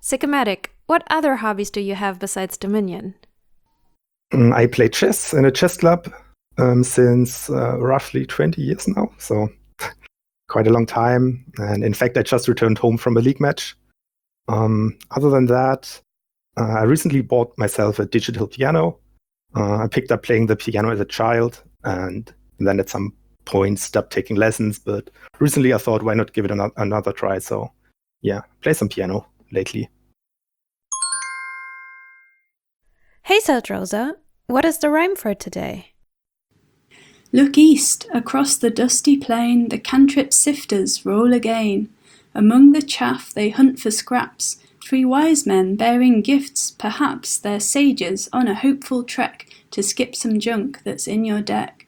Sycomatic, what other hobbies do you have besides Dominion? I play chess in a chess club since roughly 20 years now, so quite a long time. And in fact, I just returned home from a league match. Other than that, I recently bought myself a digital piano. I picked up playing the piano as a child, and then at some point stopped taking lessons. But recently, I thought, why not give it another try? So, yeah, play some piano lately. Hey, Rosa, what is the rhyme for today? Look east, across the dusty plain, the cantrip sifters roll again. Among the chaff they hunt for scraps, 3 wise men bearing gifts, perhaps they're sages on a hopeful trek to skip some junk that's in your deck.